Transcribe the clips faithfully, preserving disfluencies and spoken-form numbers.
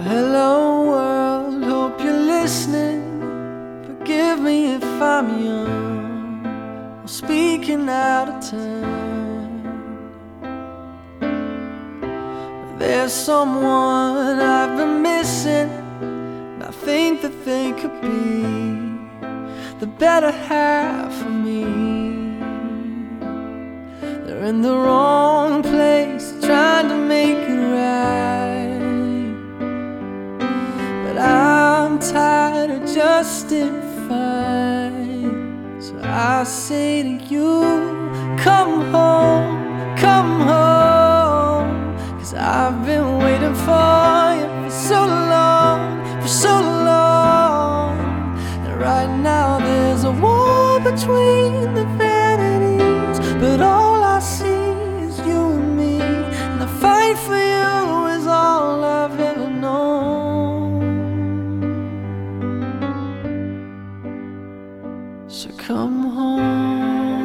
Hello world, hope you're listening. Forgive me if I'm young or speaking out of turn. There's someone I've been missing, and I think that they could be the better half of me. They're in the wrong place, trying to make it right, but I'm tired of justifying. So I say to you, come home, come home, 'cause I've been waiting for you for so long, for so long. And right now there's a war between the vanities, but all I see is you and me, and the fight for you is all I've ever known. So come home.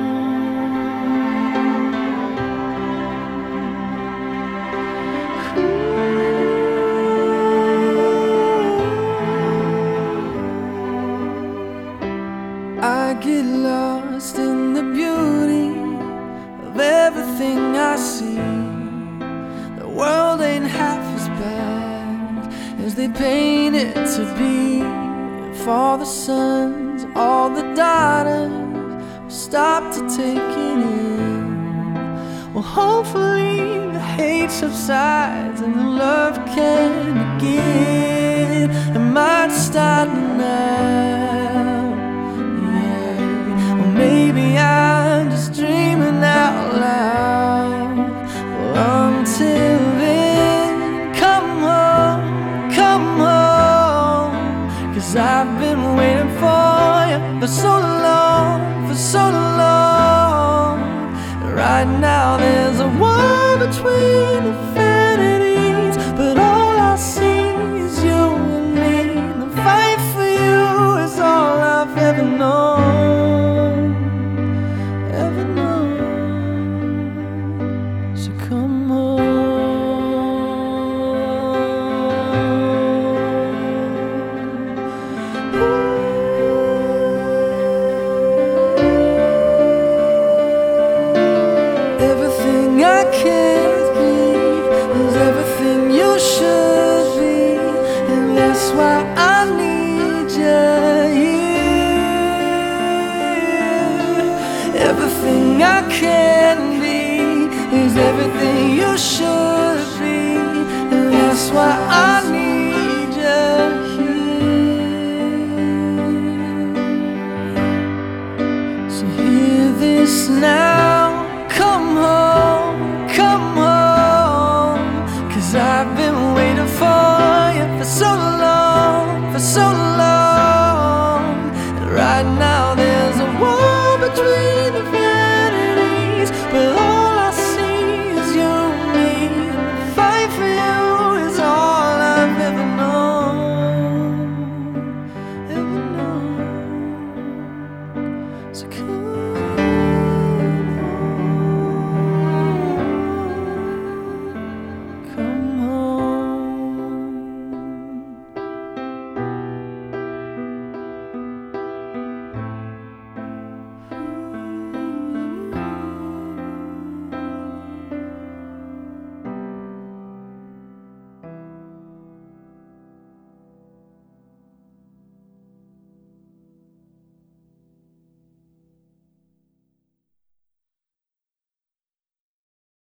I get lost in the beauty of everything I see. The world ain't half as bad as they paint it to be. If all the sons, all the daughters stop to take it in, well, hopefully the hate subsides and the love can begin. It might start now. Maybe I'm just dreaming out loud. Well, until then, come home, come home, 'cause I've been waiting for you for so long, for so long. Right now there's a war between the